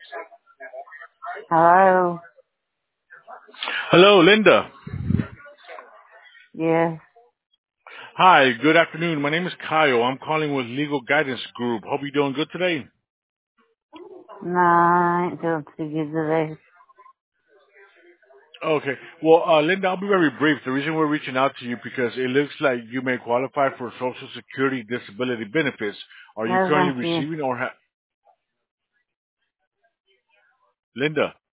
Hello? Hello, Linda. Yes. Hi, good afternoon. My name is Kyle. I'm calling with Legal Guidance Group. Hope you're doing good today. No, I ain't feeling too good today. Okay. Well, Linda, I'll be very brief. The reason we're reaching out to you because it looks like you may qualify for Social Security disability benefits. Are you No, currently thank you. receiving or Linda?